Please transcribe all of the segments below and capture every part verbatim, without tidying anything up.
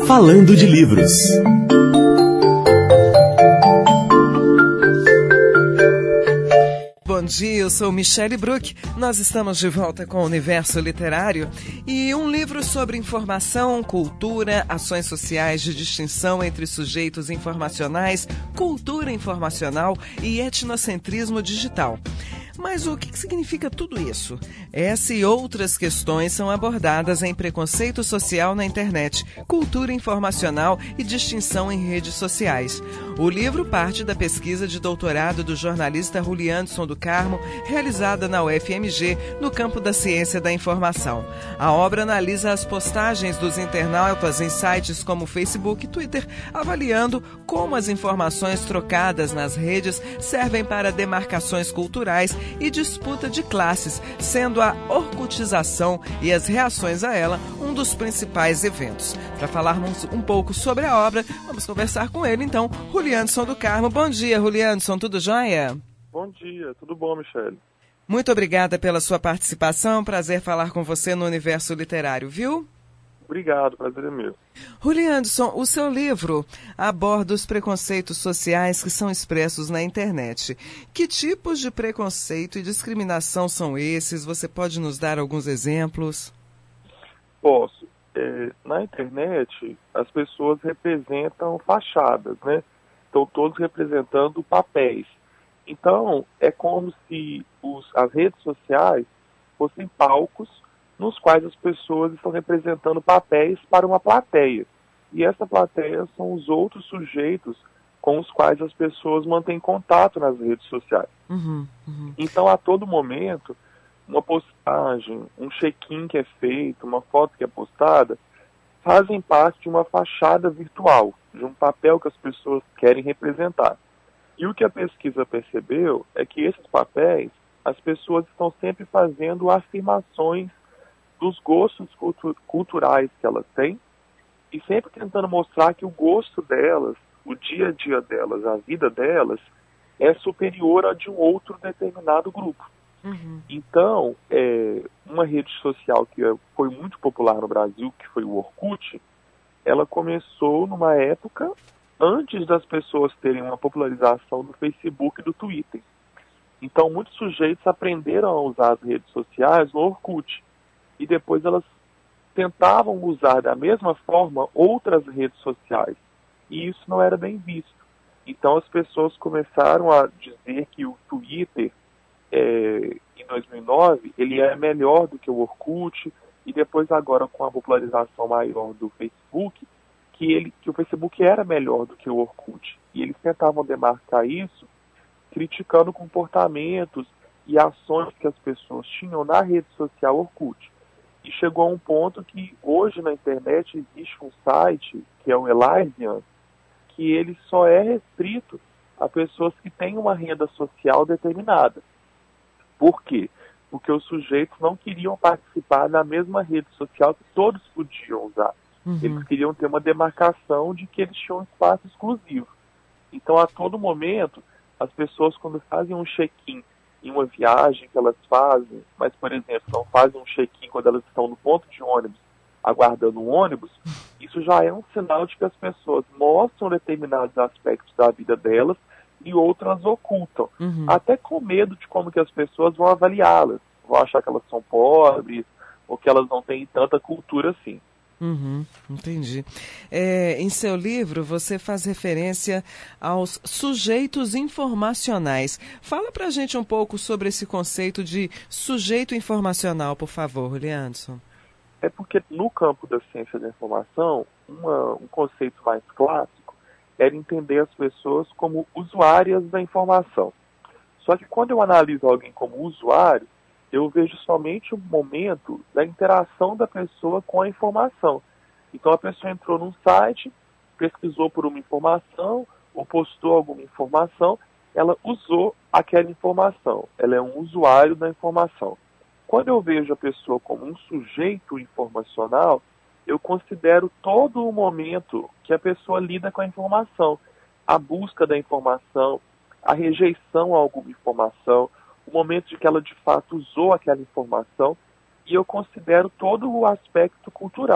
Falando de Livros. Bom dia, eu sou Michele Bruck. Nós estamos de volta com o Universo Literário e um livro sobre informação, cultura, ações sociais de distinção entre sujeitos informacionais, cultura informacional e etnocentrismo digital. Mas o que significa tudo isso? Essa e outras questões são abordadas em Preconceito Social na Internet, Cultura Informacional e Distinção em Redes Sociais. O livro parte da pesquisa de doutorado do jornalista Juliandson do Carmo, realizada na U F M G, no campo da ciência da informação. A obra analisa as postagens dos internautas em sites como Facebook e Twitter, avaliando como as informações trocadas nas redes servem para demarcações culturais e disputa de classes, sendo a orkutização e as reações a ela um dos principais eventos. Para falarmos um pouco sobre a obra, vamos conversar com ele, então, Juliandson do Carmo. Bom dia, Juliandson, tudo jóia? Bom dia, tudo bom, Michele? Muito obrigada pela sua participação, prazer falar com você no Universo Literário, viu? Obrigado, prazer é meu. Juliandson, o seu livro aborda os preconceitos sociais que são expressos na internet. Que tipos de preconceito e discriminação são esses? Você pode nos dar alguns exemplos? Posso. É, na internet, as pessoas representam fachadas, né? Estão todos representando papéis. Então, é como se os, as redes sociais fossem palcos nos quais as pessoas estão representando papéis para uma plateia. E essa plateia são os outros sujeitos com os quais as pessoas mantêm contato nas redes sociais. Uhum, uhum. Então, a todo momento, uma postagem, um check-in que é feito, uma foto que é postada, fazem parte de uma fachada virtual, de um papel que as pessoas querem representar. E o que a pesquisa percebeu é que esses papéis, as pessoas estão sempre fazendo afirmações dos gostos cultu- culturais que elas têm e sempre tentando mostrar que o gosto delas, o dia a dia delas, a vida delas, é superior a de um outro determinado grupo. Uhum. Então, é, uma rede social que foi muito popular no Brasil, que foi o Orkut, ela começou numa época antes das pessoas terem uma popularização do Facebook e do Twitter. Então, muitos sujeitos aprenderam a usar as redes sociais no Orkut. E depois elas tentavam usar da mesma forma outras redes sociais. E isso não era bem visto. Então as pessoas começaram a dizer que o Twitter, é, em dois mil e nove, ele é melhor do que o Orkut. E depois agora com a popularização maior do Facebook, que, ele, que o Facebook era melhor do que o Orkut. E eles tentavam demarcar isso, criticando comportamentos e ações que as pessoas tinham na rede social Orkut. E chegou a um ponto que hoje na internet existe um site, que é o Elysian, que ele só é restrito a pessoas que têm uma renda social determinada. Por quê? Porque os sujeitos não queriam participar da mesma rede social que todos podiam usar. Uhum. Eles queriam ter uma demarcação de que eles tinham um espaço exclusivo. Então, a todo momento, as pessoas, quando fazem um check-in em uma viagem que elas fazem, mas, por exemplo, não fazem um check-in quando elas estão no ponto de ônibus, aguardando um ônibus, isso já é um sinal de que as pessoas mostram determinados aspectos da vida delas e outras ocultam. Uhum. Até com medo de como que as pessoas vão avaliá-las. Vão achar que elas são pobres ou que elas não têm tanta cultura assim. Uhum, entendi. É, em seu livro, você faz referência aos sujeitos informacionais. Fala pra gente um pouco sobre esse conceito de sujeito informacional, por favor, Juliandson. É porque no campo da ciência da informação, uma, um conceito mais clássico era entender as pessoas como usuárias da informação. Só que quando eu analiso alguém como usuário, eu vejo somente o momento da interação da pessoa com a informação. Então a pessoa entrou num site, pesquisou por uma informação, ou postou alguma informação, ela usou aquela informação. Ela é um usuário da informação. Quando eu vejo a pessoa como um sujeito informacional, eu considero todo o momento que a pessoa lida com a informação. A busca da informação, a rejeição a alguma informação, o momento de que ela de fato usou aquela informação, e eu considero todo o aspecto cultural,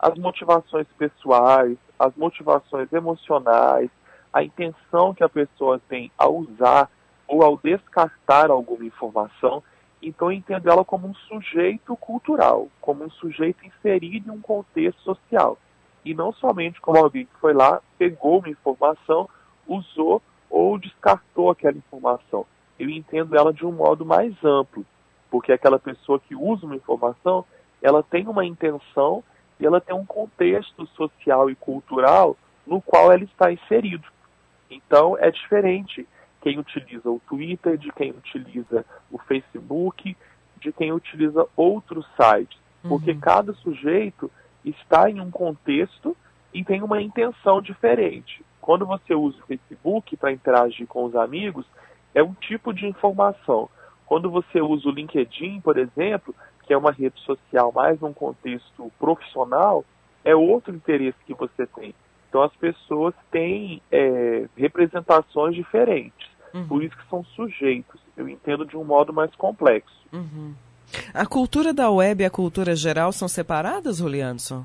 as motivações pessoais, as motivações emocionais, a intenção que a pessoa tem ao usar ou ao descartar alguma informação. Então eu entendo ela como um sujeito cultural, como um sujeito inserido em um contexto social. E não somente como alguém que foi lá, pegou uma informação, usou ou descartou aquela informação. Eu entendo ela de um modo mais amplo, porque aquela pessoa que usa uma informação, ela tem uma intenção e ela tem um contexto social e cultural no qual ela está inserido. Então é diferente quem utiliza o Twitter, de quem utiliza o Facebook, de quem utiliza outros sites, porque uhum. cada sujeito está em um contexto e tem uma intenção diferente. Quando você usa o Facebook para interagir com os amigos, é um tipo de informação. Quando você usa o LinkedIn, por exemplo, que é uma rede social mais num contexto profissional, é outro interesse que você tem. Então as pessoas têm é, representações diferentes. Uhum. Por isso que são sujeitos. Eu entendo de um modo mais complexo. Uhum. A cultura da web e a cultura geral são separadas, Julianson?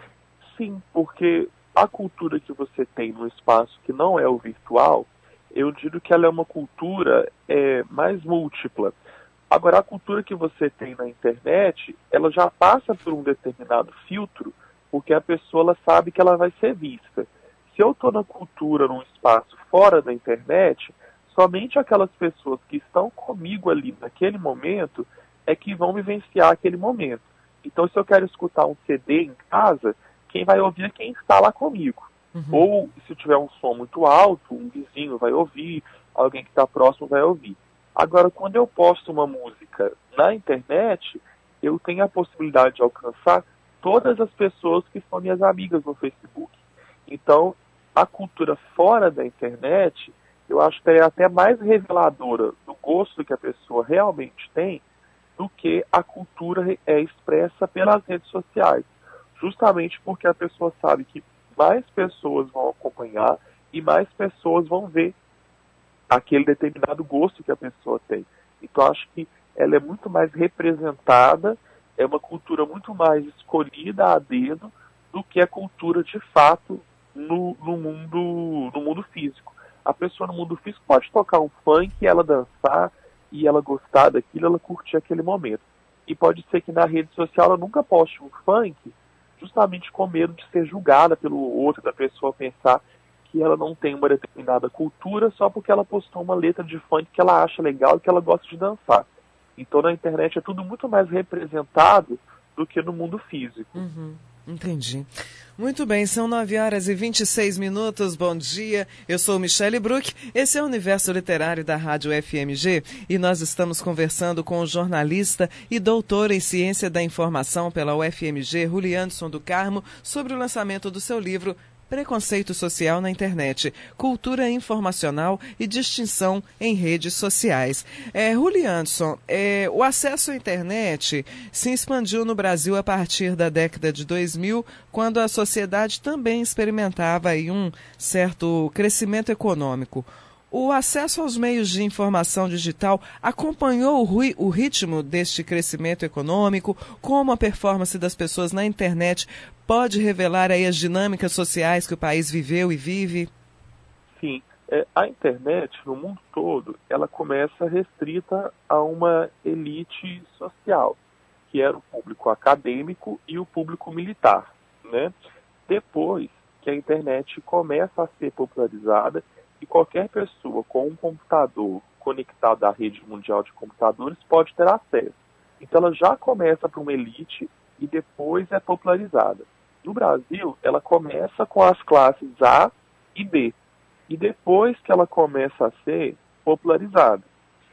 Sim, porque a cultura que você tem no espaço que não é o virtual, eu digo que ela é uma cultura é, mais múltipla. Agora, a cultura que você tem na internet, ela já passa por um determinado filtro, porque a pessoa ela sabe que ela vai ser vista. Se eu estou na cultura, num espaço fora da internet, somente aquelas pessoas que estão comigo ali naquele momento é que vão vivenciar aquele momento. Então, se eu quero escutar um C D em casa, quem vai ouvir é quem está lá comigo. Uhum. Ou, se tiver um som muito alto, um vizinho vai ouvir, alguém que está próximo vai ouvir. Agora, quando eu posto uma música na internet, eu tenho a possibilidade de alcançar todas as pessoas que são minhas amigas no Facebook. Então, a cultura fora da internet, eu acho que é até mais reveladora do gosto que a pessoa realmente tem do que a cultura é expressa pelas redes sociais. Justamente porque a pessoa sabe que mais pessoas vão acompanhar e mais pessoas vão ver aquele determinado gosto que a pessoa tem. Então, acho que ela é muito mais representada, é uma cultura muito mais escolhida a dedo do que a cultura de fato no, no, mundo, no mundo físico. A pessoa no mundo físico pode tocar um funk, ela dançar e ela gostar daquilo, ela curtir aquele momento. E pode ser que na rede social ela nunca poste um funk, justamente com medo de ser julgada pelo outro, da pessoa pensar que ela não tem uma determinada cultura só porque ela postou uma letra de funk que ela acha legal e que ela gosta de dançar. Então na internet é tudo muito mais representado do que no mundo físico. Uhum, entendi. Muito bem, são nove horas e vinte e seis minutos, bom dia, eu sou Michele Bruck, esse é o Universo Literário da Rádio F M G e nós estamos conversando com o jornalista e doutor em Ciência da Informação pela U F M G, Julianson do Carmo, sobre o lançamento do seu livro Preconceito Social na Internet, Cultura Informacional e Distinção em Redes Sociais. É, Julianson, é, o acesso à internet se expandiu no Brasil a partir da década de dois mil, quando a sociedade também experimentava aí um certo crescimento econômico. O acesso aos meios de informação digital acompanhou o ritmo deste crescimento econômico? Como a performance das pessoas na internet pode revelar aí as dinâmicas sociais que o país viveu e vive? Sim, é, a internet no mundo todo, ela começa restrita a uma elite social, que era o público acadêmico e o público militar, né? Depois que a internet começa a ser popularizada, e qualquer pessoa com um computador conectado à rede mundial de computadores pode ter acesso. Então ela já começa para uma elite e depois é popularizada. No Brasil, ela começa com as classes A e B. E depois que ela começa a ser popularizada.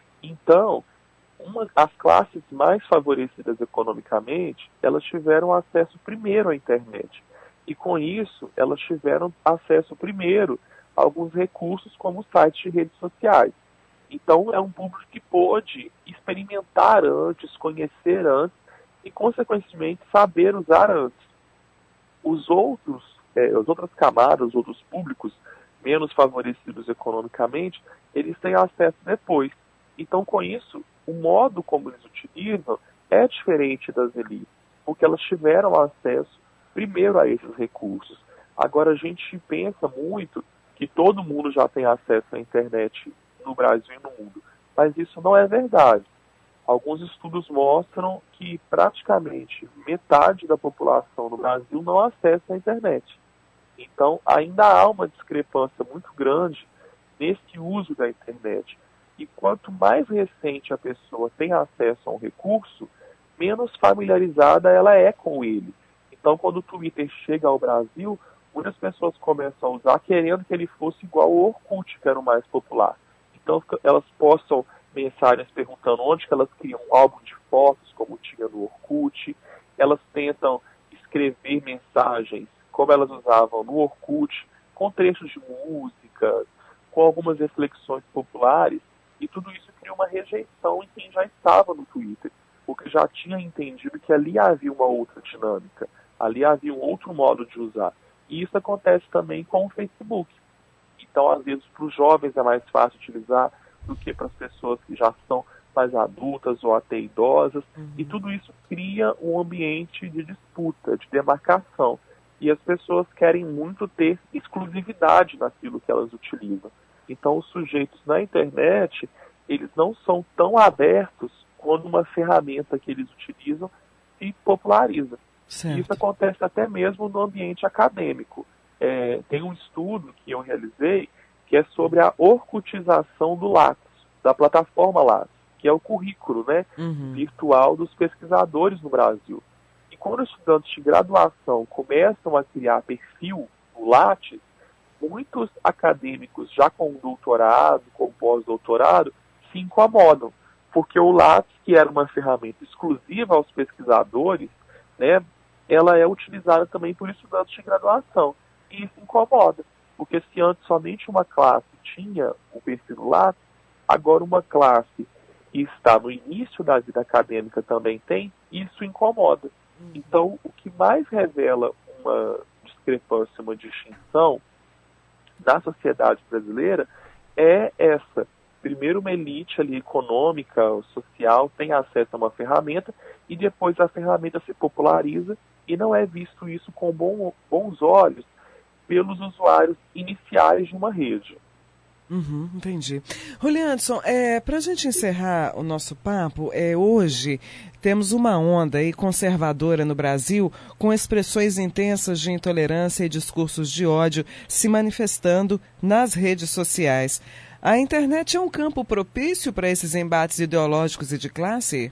Então, uma, as classes mais favorecidas economicamente, elas tiveram acesso primeiro à internet. E com isso, elas tiveram acesso primeiro alguns recursos como sites de redes sociais. Então, é um público que pôde experimentar antes, conhecer antes e, consequentemente, saber usar antes. Os outros, é, as outras camadas, os outros públicos menos favorecidos economicamente, eles têm acesso depois. Então, com isso, o modo como eles utilizam é diferente das elites, porque elas tiveram acesso primeiro a esses recursos. Agora, a gente pensa muito que todo mundo já tem acesso à internet no Brasil e no mundo, mas isso não é verdade. Alguns estudos mostram que praticamente metade da população no Brasil não acessa a internet. Então, ainda há uma discrepância muito grande nesse uso da internet. E quanto mais recente a pessoa tem acesso a um recurso, menos familiarizada ela é com ele. Então, quando o Twitter chega ao Brasil, muitas pessoas começam a usar querendo que ele fosse igual ao Orkut, que era o mais popular. Então, elas postam mensagens perguntando onde que elas criam um álbum de fotos, como tinha no Orkut. Elas tentam escrever mensagens, como elas usavam no Orkut, com trechos de música, com algumas reflexões populares, e tudo isso cria uma rejeição em quem já estava no Twitter, porque já tinha entendido que ali havia uma outra dinâmica, ali havia um outro modo de usar. E isso acontece também com o Facebook. Então, às vezes, para os jovens é mais fácil utilizar do que para as pessoas que já são mais adultas ou até idosas. Uhum. E tudo isso cria um ambiente de disputa, de demarcação. E as pessoas querem muito ter exclusividade naquilo que elas utilizam. Então, os sujeitos na internet, eles não são tão abertos quando uma ferramenta que eles utilizam se populariza. Certo. Isso acontece até mesmo no ambiente acadêmico. É, tem um estudo que eu realizei que é sobre a orkutização do Lattes, da plataforma Lattes, que é o currículo, né, uhum. virtual dos pesquisadores no Brasil. E quando os estudantes de graduação começam a criar perfil no Lattes, muitos acadêmicos já com doutorado, com pós-doutorado, se incomodam, porque o Lattes, que era uma ferramenta exclusiva aos pesquisadores, né, ela é utilizada também por estudantes de graduação. E isso incomoda, porque se antes somente uma classe tinha o perfil do Lattes, agora uma classe que está no início da vida acadêmica também tem, isso incomoda. Então, o que mais revela uma discrepância, uma distinção na sociedade brasileira é essa. Primeiro, uma elite ali econômica, social, tem acesso a uma ferramenta e depois a ferramenta se populariza e não é visto isso com bom, bons olhos pelos usuários iniciais de uma rede. Uhum, entendi. Roliandson, é, para a gente encerrar o nosso papo, é, hoje temos uma onda aí conservadora no Brasil com expressões intensas de intolerância e discursos de ódio se manifestando nas redes sociais. A internet é um campo propício para esses embates ideológicos e de classe?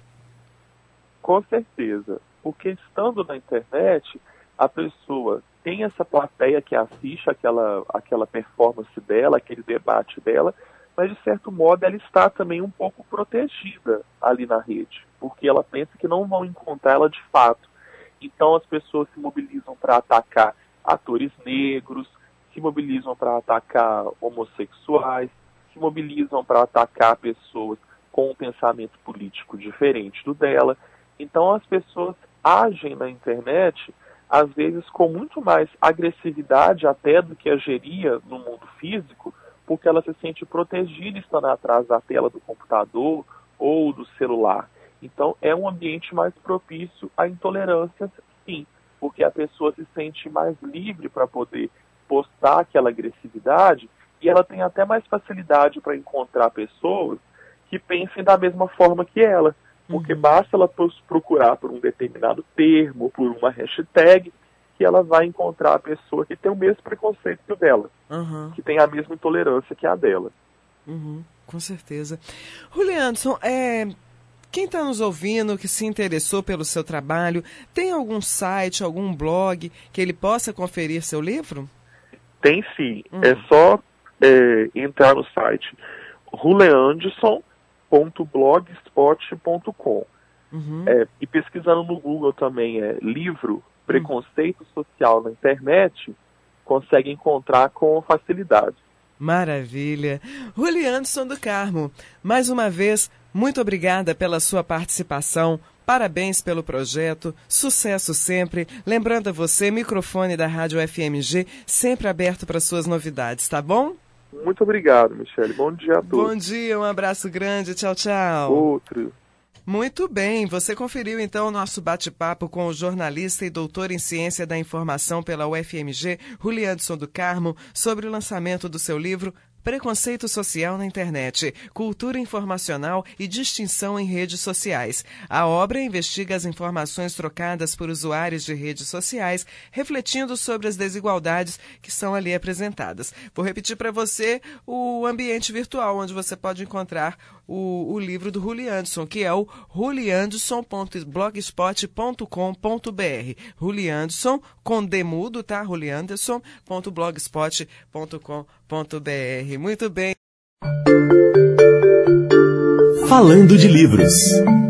Com certeza, porque estando na internet, a pessoa tem essa plateia que assiste aquela, aquela performance dela, aquele debate dela, mas de certo modo ela está também um pouco protegida ali na rede, porque ela pensa que não vão encontrar ela de fato. Então as pessoas se mobilizam para atacar atores negros, se mobilizam para atacar homossexuais, se mobilizam para atacar pessoas com um pensamento político diferente do dela. Então as pessoas agem na internet às vezes com muito mais agressividade até do que agiria no mundo físico, porque ela se sente protegida estando atrás da tela do computador ou do celular. Então é um ambiente mais propício à intolerância, sim, porque a pessoa se sente mais livre para poder postar aquela agressividade e ela tem até mais facilidade para encontrar pessoas que pensem da mesma forma que ela. Porque uhum. basta ela procurar por um determinado termo, por uma hashtag, que ela vai encontrar a pessoa que tem o mesmo preconceito que o dela, uhum. que tem a mesma intolerância que a dela. Uhum, com certeza. Roliandson, é, quem está nos ouvindo, que se interessou pelo seu trabalho, tem algum site, algum blog que ele possa conferir seu livro? Tem sim. Uhum. É só é, entrar no site ruleandson ponto blogspot ponto com uhum. é, e pesquisando no Google também é livro Preconceito uhum. Social na Internet, consegue encontrar com facilidade. Maravilha. Roliandson do Carmo, mais uma vez, muito obrigada pela sua participação, parabéns pelo projeto, sucesso sempre. Lembrando a você, microfone da Rádio F M G sempre aberto para suas novidades, tá bom? Muito obrigado, Michele. Bom dia a todos. Bom dia, um abraço grande. Tchau, tchau. Outro. Muito bem, você conferiu então o nosso bate-papo com o jornalista e doutor em ciência da informação pela U F M G, Ruliandson do Carmo, sobre o lançamento do seu livro Preconceito Social na Internet, Cultura Informacional e Distinção em Redes Sociais. A obra investiga as informações trocadas por usuários de redes sociais, refletindo sobre as desigualdades que são ali apresentadas. Vou repetir para você o ambiente virtual, onde você pode encontrar o, o livro do Ruliandson, que é o ruliandson ponto blogspot ponto com ponto b r. Ruliandson, com demudo, tá? ruliandson ponto blogspot ponto com ponto b r. Muito bem. Falando de livros.